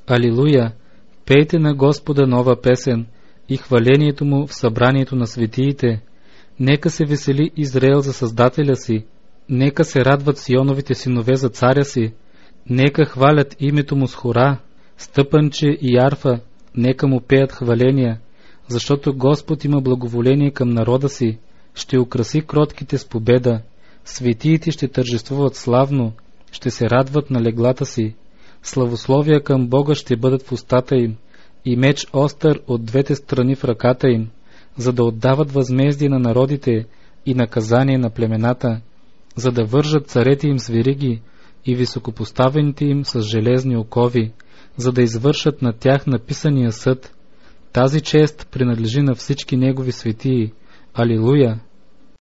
Алилуя! Пейте на Господа нова песен и хвалението му в събранието на светиите. Нека се весели Израел за Създателя си, нека се радват Сионовите синове за царя си, нека хвалят името му с хора, стъпанче и арфа, нека му пеят хваления, защото Господ има благоволение към народа си, ще украси кротките с победа, светиите ще тържествуват славно, ще се радват на леглата си, славословия към Бога ще бъдат в устата им и меч остър от двете страни в ръката им, за да отдават възмездие на народите и наказание на племената, за да вържат царете им с вериги и високопоставените им с железни окови, за да извършат на тях написания съд. Тази чест принадлежи на всички негови светии. Алилуя!